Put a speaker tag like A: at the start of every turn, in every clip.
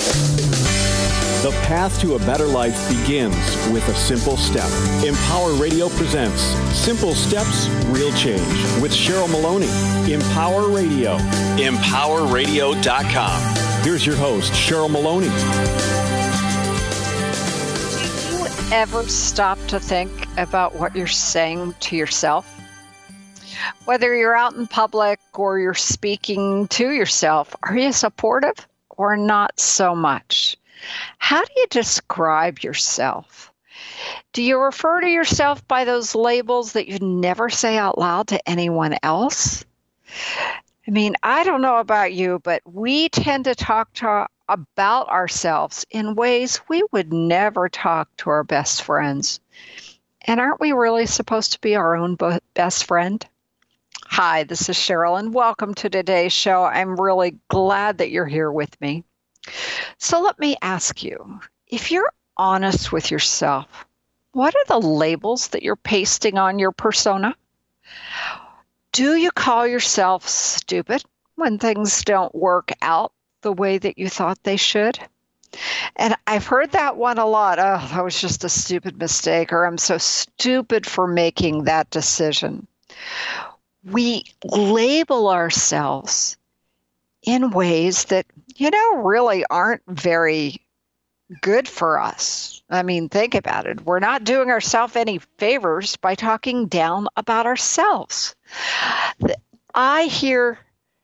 A: The path to a better life begins with a simple step. Empower Radio presents Simple Steps, Real Change with Cheryl Maloney. Empower Radio. EmpowerRadio.com. Here's your host, Cheryl Maloney.
B: Do you ever stop to think about what you're saying to yourself? Whether you're out in public or you're speaking to yourself, are you supportive or not so much? How do you describe yourself? Do you refer to yourself by those labels that you never say out loud to anyone else? I mean, I don't know about you, but we tend to talk about ourselves in ways we would never talk to our best friends. And aren't we really supposed to be our own best friend? Hi, this is Cheryl, and welcome to today's show. I'm really glad that you're here with me. So let me ask you, if you're honest with yourself, what are the labels that you're pasting on your persona? Do you call yourself stupid when things don't work out the way that you thought they should? And I've heard that one a lot. Oh, that was just a stupid mistake, or I'm so stupid for making that decision. We label ourselves in ways that, really aren't very good for us. I mean, think about it. We're not doing ourselves any favors by talking down about ourselves. I hear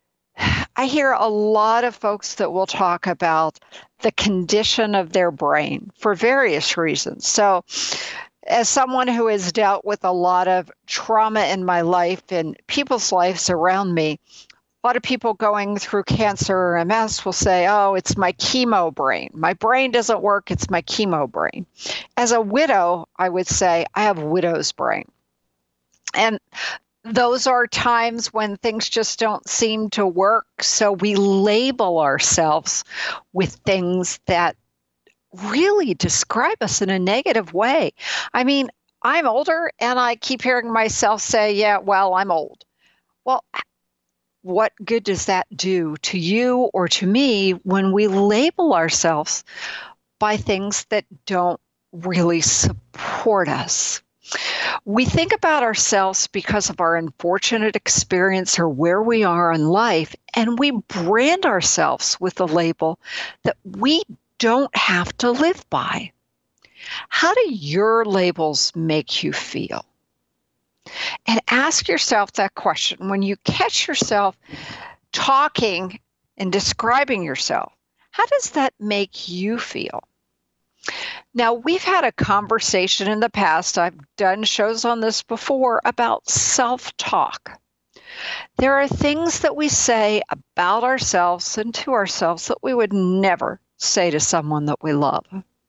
B: a lot of folks that will talk about the condition of their brain for various reasons. So, as someone who has dealt with a lot of trauma in my life and people's lives around me, a lot of people going through cancer or MS will say, oh, it's my chemo brain. My brain doesn't work. It's my chemo brain. As a widow, I would say I have widow's brain. And those are times when things just don't seem to work. So we label ourselves with things that really describe us in a negative way. I mean, I'm older and I keep hearing myself say, yeah, well, I'm old. Well, what good does that do to you or to me when we label ourselves by things that don't really support us? We think about ourselves because of our unfortunate experience or where we are in life, and we brand ourselves with a label that we don't have to live by. How do your labels make you feel? And ask yourself that question when you catch yourself talking and describing yourself. How does that make you feel? Now, we've had a conversation in the past, I've done shows on this before, about self-talk. There are things that we say about ourselves and to ourselves that we would never say to someone that we love.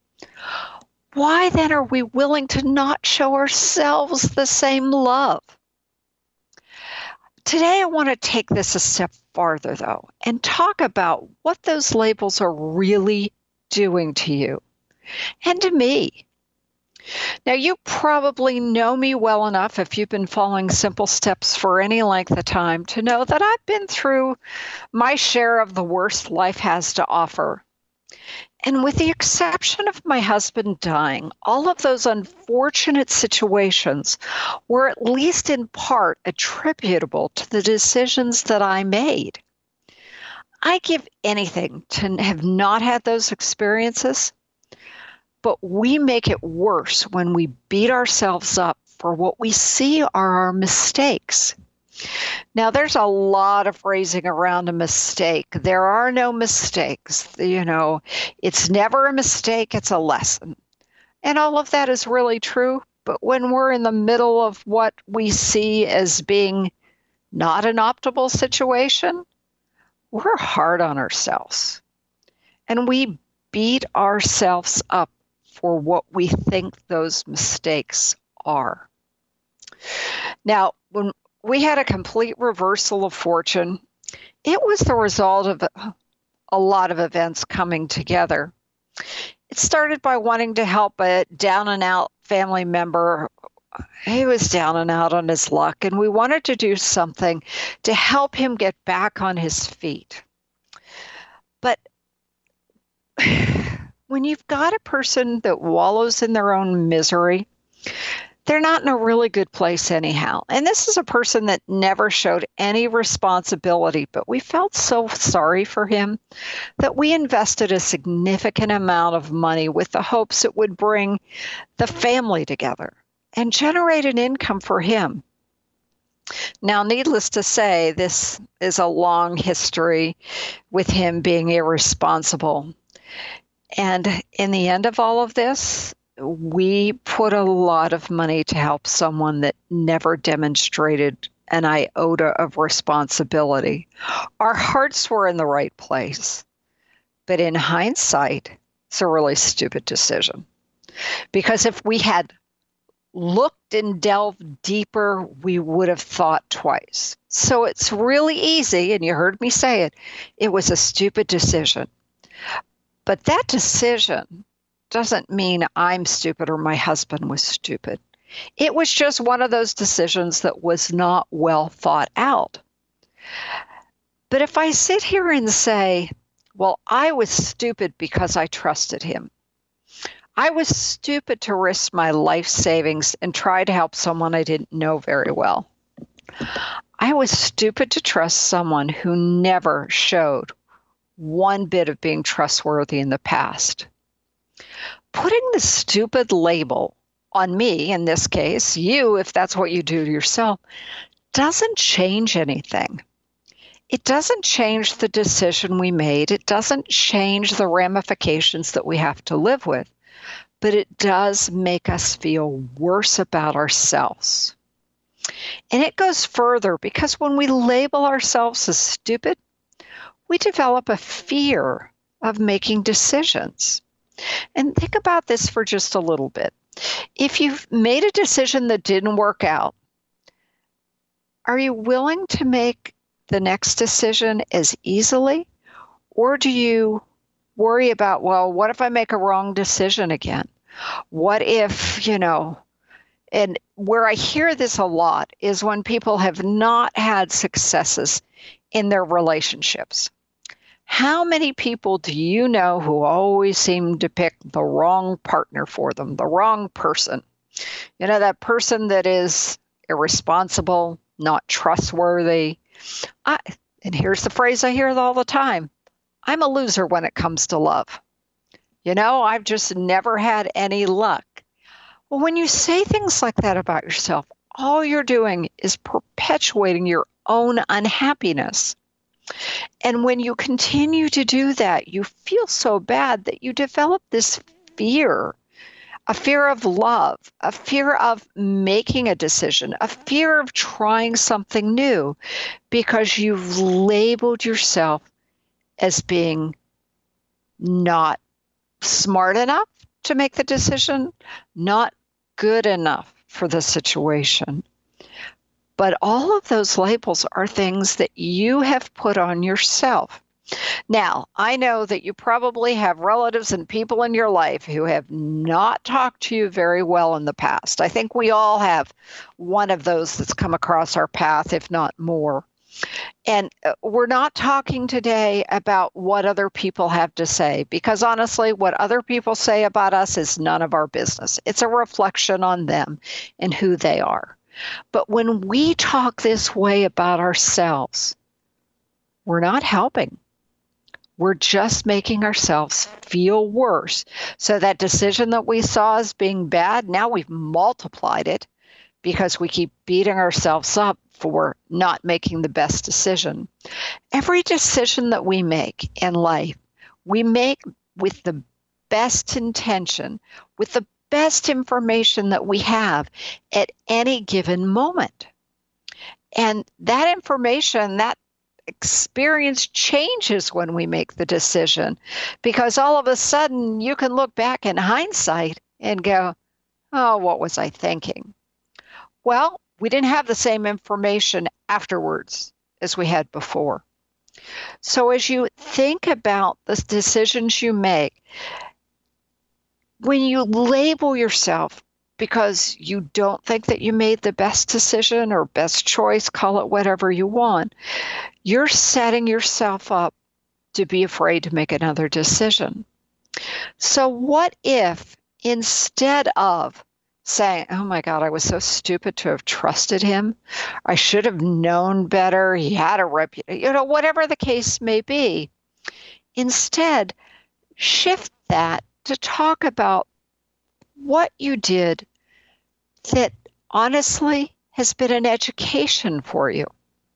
B: Why then are we willing to not show ourselves the same love? Today I want to take this a step farther, though, and talk about what those labels are really doing to you and to me. Now, you probably know me well enough, if you've been following Simple Steps for any length of time, to know that I've been through my share of the worst life has to offer. And with the exception of my husband dying, all of those unfortunate situations were at least in part attributable to the decisions that I made. I give anything to have not had those experiences, but we make it worse when we beat ourselves up for what we see are our mistakes. Now, there's a lot of phrasing around a mistake. There are no mistakes. It's never a mistake, it's a lesson. And all of that is really true. But when we're in the middle of what we see as being not an optimal situation, we're hard on ourselves. And we beat ourselves up for what we think those mistakes are. Now, when we had a complete reversal of fortune, it was the result of a lot of events coming together. It started by wanting to help a down and out family member. He was down and out on his luck, and we wanted to do something to help him get back on his feet. But when you've got a person that wallows in their own misery, they're not in a really good place anyhow. And this is a person that never showed any responsibility, but we felt so sorry for him that we invested a significant amount of money with the hopes it would bring the family together and generate an income for him. Now, needless to say, this is a long history with him being irresponsible. And in the end of all of this, we put a lot of money to help someone that never demonstrated an iota of responsibility. Our hearts were in the right place, but in hindsight, it's a really stupid decision. Because if we had looked and delved deeper, we would have thought twice. So it's really easy, and you heard me say it was a stupid decision. But that decision doesn't mean I'm stupid or my husband was stupid. It was just one of those decisions that was not well thought out. But if I sit here and say, well, I was stupid because I trusted him. I was stupid to risk my life savings and try to help someone I didn't know very well. I was stupid to trust someone who never showed one bit of being trustworthy in the past. Putting the stupid label on me, in this case, you, if that's what you do to yourself, doesn't change anything. It doesn't change the decision we made. It doesn't change the ramifications that we have to live with. But it does make us feel worse about ourselves. And it goes further because when we label ourselves as stupid, we develop a fear of making decisions. And think about this for just a little bit. If you've made a decision that didn't work out, are you willing to make the next decision as easily? Or do you worry about, well, what if I make a wrong decision again? What if, and where I hear this a lot is when people have not had successes in their relationships. How many people do you know who always seem to pick the wrong partner for them, the wrong person? That person that is irresponsible, not trustworthy. And here's the phrase I hear all the time. I'm a loser when it comes to love. I've just never had any luck. Well, when you say things like that about yourself, all you're doing is perpetuating your own unhappiness. And when you continue to do that, you feel so bad that you develop this fear, a fear of love, a fear of making a decision, a fear of trying something new, because you've labeled yourself as being not smart enough to make the decision, not good enough for the situation. But all of those labels are things that you have put on yourself. Now, I know that you probably have relatives and people in your life who have not talked to you very well in the past. I think we all have one of those that's come across our path, if not more. And we're not talking today about what other people have to say, because honestly, what other people say about us is none of our business. It's a reflection on them and who they are. But when we talk this way about ourselves, we're not helping. We're just making ourselves feel worse. So that decision that we saw as being bad, now we've multiplied it because we keep beating ourselves up for not making the best decision. Every decision that we make in life, we make with the best intention, with the best information that we have at any given moment. And that information, that experience changes when we make the decision, because all of a sudden you can look back in hindsight and go, oh, what was I thinking? Well, we didn't have the same information afterwards as we had before. So as you think about the decisions you make, when you label yourself because you don't think that you made the best decision or best choice, call it whatever you want, you're setting yourself up to be afraid to make another decision. So what if instead of saying, oh my God, I was so stupid to have trusted him. I should have known better. He had a reputation, whatever the case may be. Instead, shift that to talk about what you did that honestly has been an education for you.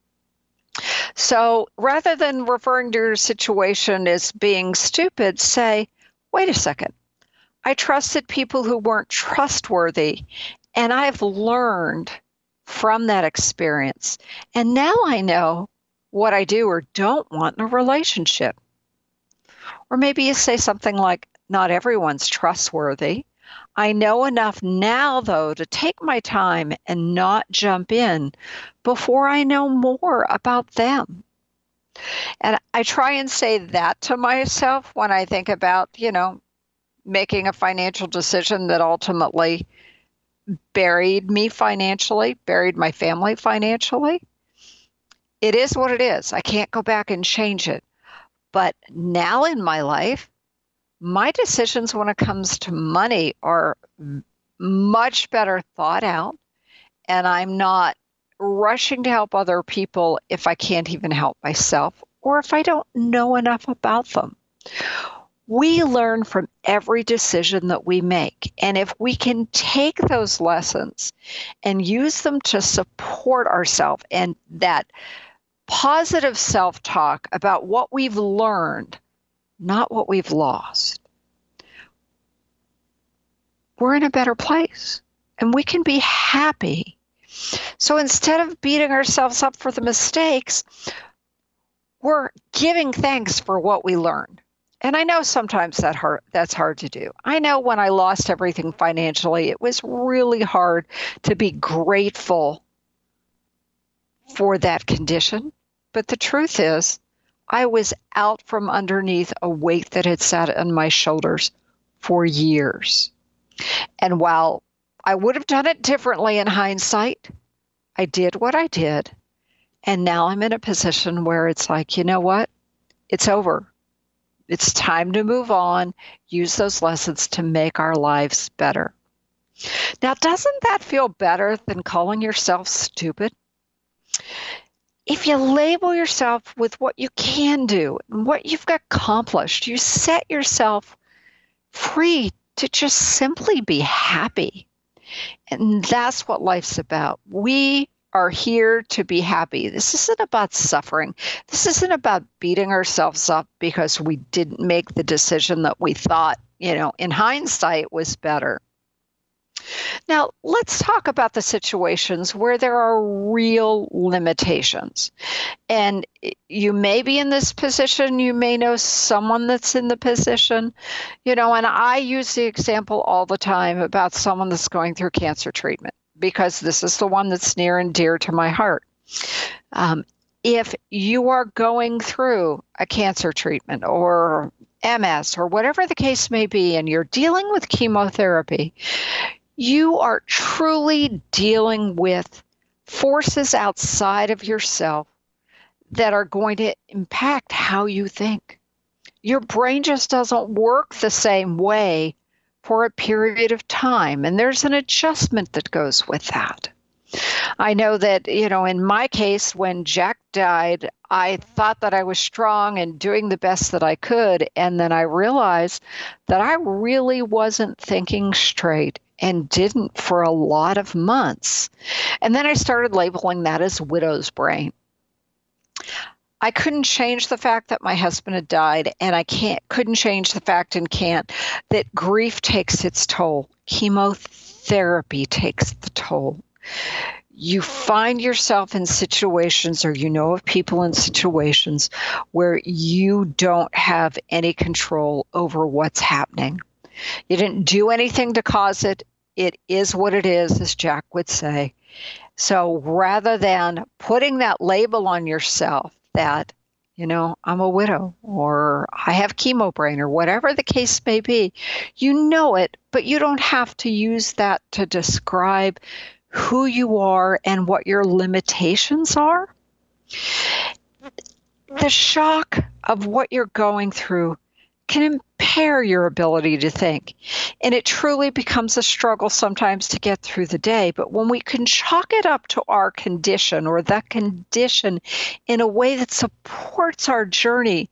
B: So rather than referring to your situation as being stupid, say, wait a second. I trusted people who weren't trustworthy, and I've learned from that experience. And now I know what I do or don't want in a relationship. Or maybe you say something like, not everyone's trustworthy. I know enough now, though, to take my time and not jump in before I know more about them. And I try and say that to myself when I think about, making a financial decision that ultimately buried me financially, buried my family financially. It is what it is. I can't go back and change it. But now in my life, my decisions when it comes to money are much better thought out, and I'm not rushing to help other people if I can't even help myself or if I don't know enough about them. We learn from every decision that we make. And if we can take those lessons and use them to support ourselves and that positive self-talk about what we've learned, not what we've lost, we're in a better place and we can be happy. So instead of beating ourselves up for the mistakes, we're giving thanks for what we learned. And I know sometimes that's hard to do. I know when I lost everything financially, it was really hard to be grateful for that condition. But the truth is, I was out from underneath a weight that had sat on my shoulders for years. And while I would have done it differently in hindsight, I did what I did. And now I'm in a position where it's like, you know what? It's over. It's time to move on, use those lessons to make our lives better. Now, doesn't that feel better than calling yourself stupid? If you label yourself with what you can do and what you've accomplished, you set yourself free to just simply be happy. And that's what life's about. We are here to be happy. This isn't about suffering. This isn't about beating ourselves up because we didn't make the decision that we thought, in hindsight was better. Now, let's talk about the situations where there are real limitations. And you may be in this position, you may know someone that's in the position, and I use the example all the time about someone that's going through cancer treatment, because this is the one that's near and dear to my heart. If you are going through a cancer treatment or MS or whatever the case may be, and you're dealing with chemotherapy, you are truly dealing with forces outside of yourself that are going to impact how you think. Your brain just doesn't work the same way for a period of time, and there's an adjustment that goes with that. I know that, in my case, when Jack died, I thought that I was strong and doing the best that I could, and then I realized that I really wasn't thinking straight and didn't for a lot of months. And then I started labeling that as widow's brain. I couldn't change the fact that my husband had died, and I couldn't change the fact and can't that grief takes its toll. Chemotherapy takes the toll. You find yourself in situations, or you know of people in situations where you don't have any control over what's happening. You didn't do anything to cause it. It is what it is, as Jack would say. So rather than putting that label on yourself that, I'm a widow or I have chemo brain or whatever the case may be, you know it, but you don't have to use that to describe who you are and what your limitations are. The shock of what you're going through can impair your ability to think. And it truly becomes a struggle sometimes to get through the day. But when we can chalk it up to our condition or that condition in a way that supports our journey,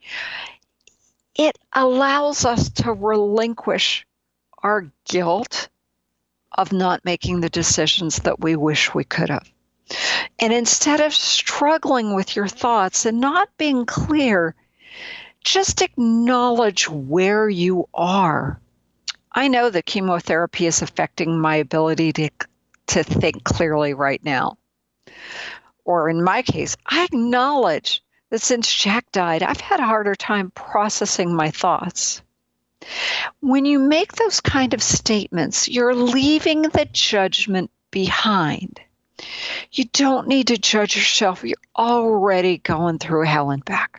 B: it allows us to relinquish our guilt of not making the decisions that we wish we could have. And instead of struggling with your thoughts and not being clear, just acknowledge where you are. I know that chemotherapy is affecting my ability to think clearly right now. Or in my case, I acknowledge that since Jack died, I've had a harder time processing my thoughts. When you make those kind of statements, you're leaving the judgment behind. You don't need to judge yourself. You're already going through hell and back.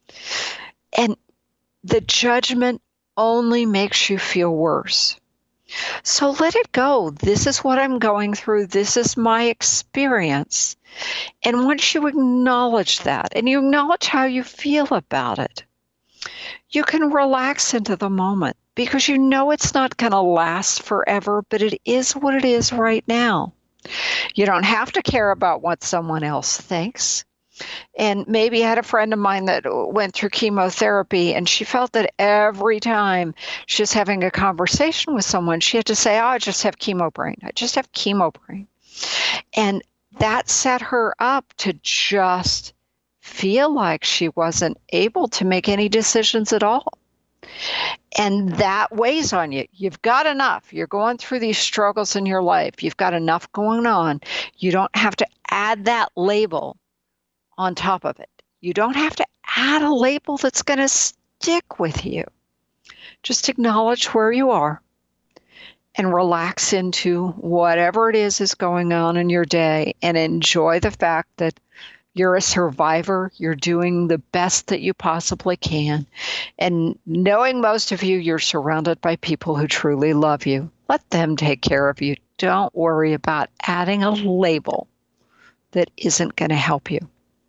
B: And the judgment only makes you feel worse. So let it go. This is what I'm going through. This is my experience. And once you acknowledge that and you acknowledge how you feel about it, you can relax into the moment because you know it's not going to last forever, but it is what it is right now. You don't have to care about what someone else thinks. And maybe I had a friend of mine that went through chemotherapy, and she felt that every time she was having a conversation with someone, she had to say, oh, I just have chemo brain. I just have chemo brain. And that set her up to just feel like she wasn't able to make any decisions at all. And that weighs on you. You've got enough. You're going through these struggles in your life. You've got enough going on. You don't have to add that label on top of it. You don't have to add a label that's going to stick with you. Just acknowledge where you are and relax into whatever it is going on in your day and enjoy the fact that you're a survivor. You're doing the best that you possibly can. And knowing most of you, you're surrounded by people who truly love you. Let them take care of you. Don't worry about adding a label that isn't going to help you.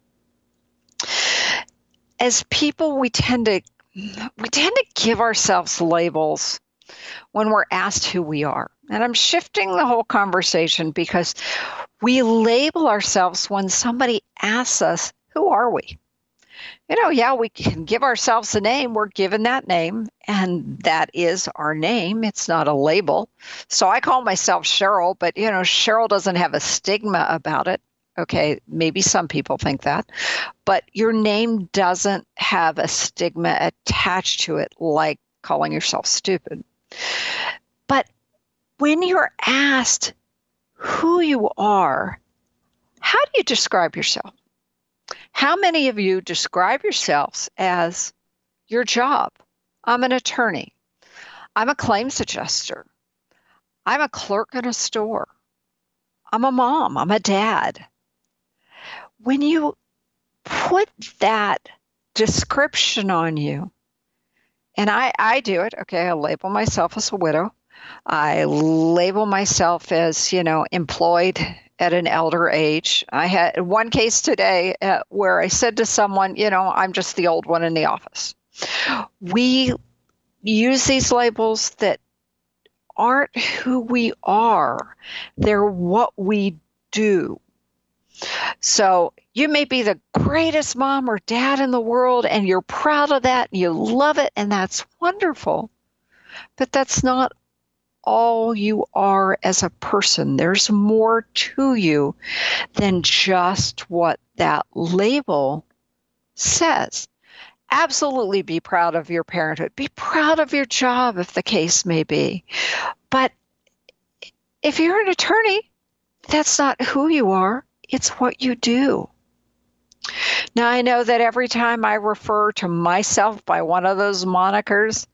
B: As people, we tend to give ourselves labels when we're asked who we are. And I'm shifting the whole conversation because we label ourselves when somebody asks us, who are we? Yeah, we can give ourselves a name. We're given that name, and that is our name. It's not a label. So I call myself Cheryl, but, Cheryl doesn't have a stigma about it. Okay, maybe some people think that, but your name doesn't have a stigma attached to it like calling yourself stupid. But when you're asked who you are, how do you describe yourself? How many of you describe yourselves as your job? I'm an attorney. I'm a claims adjuster. I'm a clerk in a store. I'm a mom. I'm a dad. When you put that description on you, and I do it, okay, I label myself as a widow. I label myself as, employed at an elder age. I had one case today where I said to someone, I'm just the old one in the office. We use these labels that aren't who we are. They're what we do. So you may be the greatest mom or dad in the world, and you're proud of that, and you love it, and that's wonderful. But that's not all you are as a person. There's more to you than just what that label says. Absolutely be proud of your parenthood. Be proud of your job, if the case may be. But if you're an attorney, that's not who you are. It's what you do. Now, I know that every time I refer to myself by one of those monikers,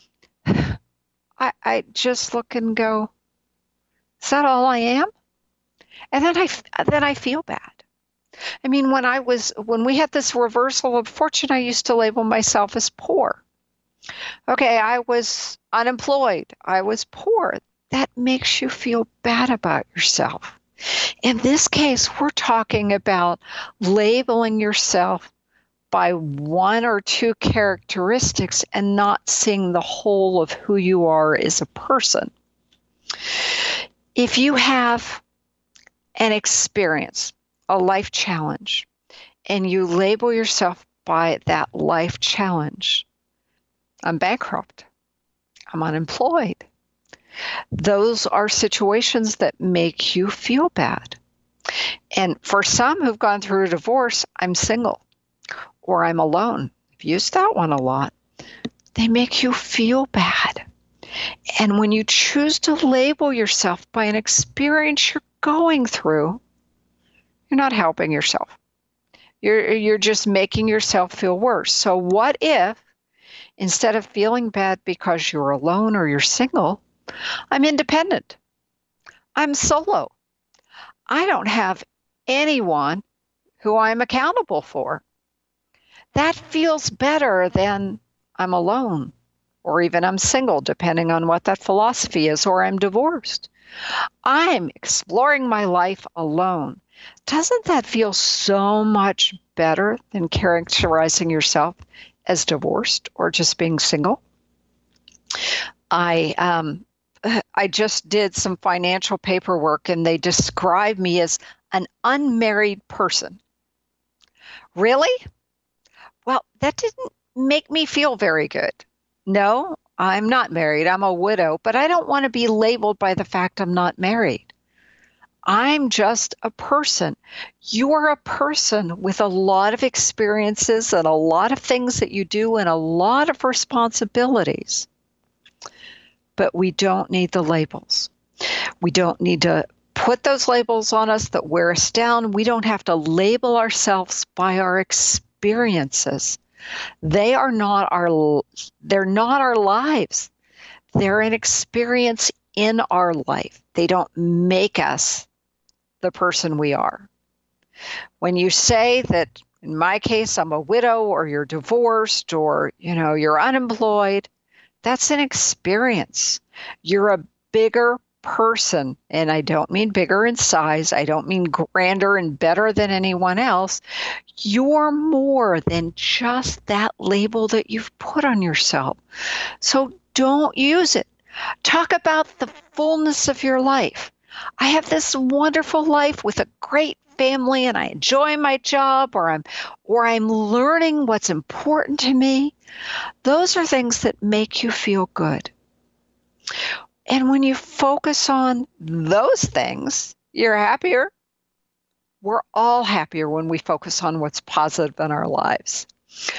B: I just look and go, is that all I am? And then I feel bad. I mean, when we had this reversal of fortune, I used to label myself as poor. Okay, I was unemployed. I was poor. That makes you feel bad about yourself. In this case, we're talking about labeling yourself by one or two characteristics and not seeing the whole of who you are as a person. If you have an experience, a life challenge, and you label yourself by that life challenge, I'm bankrupt, I'm unemployed. Those are situations that make you feel bad. And for some who've gone through a divorce, I'm single or I'm alone. I've used that one a lot. They make you feel bad. And when you choose to label yourself by an experience you're going through, you're not helping yourself. You're just making yourself feel worse. So what if, instead of feeling bad because you're alone or you're single, I'm independent, I'm solo, I don't have anyone who I'm accountable for. That feels better than I'm alone, or even I'm single, depending on what that philosophy is, or I'm divorced. I'm exploring my life alone. Doesn't that feel so much better than characterizing yourself as divorced or just being single? I just did some financial paperwork and they describe me as an unmarried person. Really? Well, that didn't make me feel very good. No, I'm not married. I'm a widow, but I don't want to be labeled by the fact I'm not married. I'm just a person. You are a person with a lot of experiences and a lot of things that you do and a lot of responsibilities. But we don't need the labels. We don't need to put those labels on us that wear us down. We don't have to label ourselves by our experiences. They're not our lives. They're an experience in our life. They don't make us the person we are. When you say that, in my case, I'm a widow or you're divorced or, you're unemployed, that's an experience. You're a bigger person, and I don't mean bigger in size. I don't mean grander and better than anyone else. You're more than just that label that you've put on yourself. So don't use it. Talk about the fullness of your life. I have this wonderful life with a great family and I enjoy my job, or I'm learning what's important to me. Those are things that make you feel good. And when you focus on those things, you're happier. We're all happier when we focus on what's positive in our lives.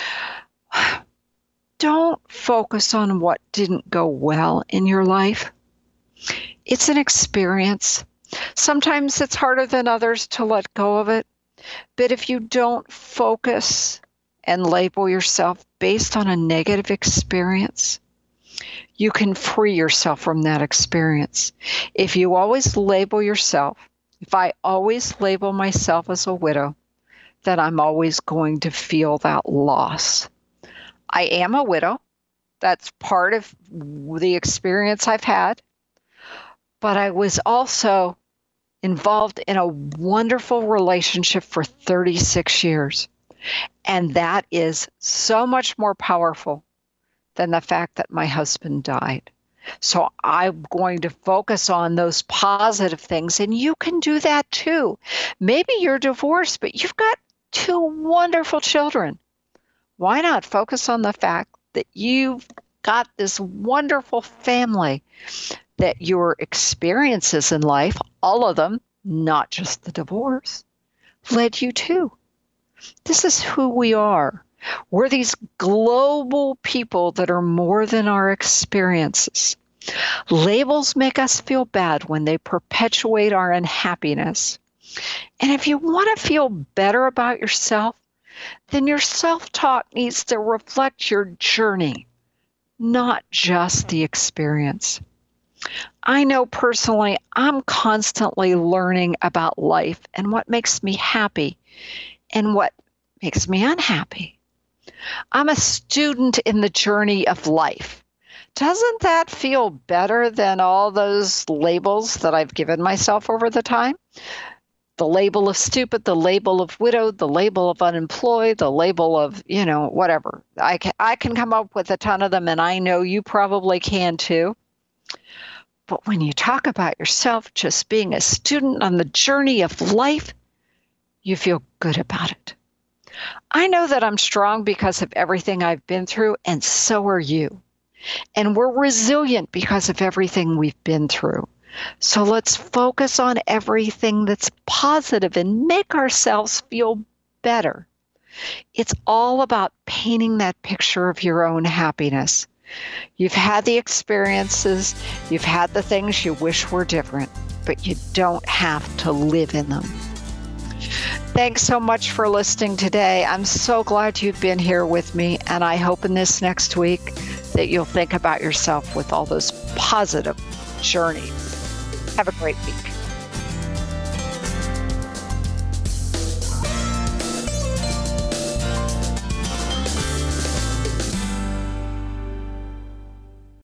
B: Don't focus on what didn't go well in your life. It's an experience. Sometimes it's harder than others to let go of it. But if you don't focus and label yourself based on a negative experience, you can free yourself from that experience. If you always label yourself, if I always label myself as a widow, then I'm always going to feel that loss. I am a widow. That's part of the experience I've had. But I was also involved in a wonderful relationship for 36 years. And that is so much more powerful than the fact that my husband died. So I'm going to focus on those positive things. And you can do that too. Maybe you're divorced, but you've got 2 wonderful children. Why not focus on the fact that you've got this wonderful family, that your experiences in life, all of them, not just the divorce, led you to? This is who we are. We're these global people that are more than our experiences. Labels make us feel bad when they perpetuate our unhappiness. And if you want to feel better about yourself, then your self-talk needs to reflect your journey, not just the experience. I know personally, I'm constantly learning about life and what makes me happy and what makes me unhappy. I'm a student in the journey of life. Doesn't that feel better than all those labels that I've given myself over the time? the label of stupid, the label of widowed, the label of unemployed, the label of, whatever. I can come up with a ton of them, and I know you probably can too. But when you talk about yourself just being a student on the journey of life, you feel good about it. I know that I'm strong because of everything I've been through, and so are you. And we're resilient because of everything we've been through. So let's focus on everything that's positive and make ourselves feel better. It's all about painting that picture of your own happiness. You've had the experiences, you've had the things you wish were different, but you don't have to live in them. Thanks so much for listening today. I'm so glad you've been here with me, and I hope in this next week that you'll think about yourself with all those positive journeys. Have a great week.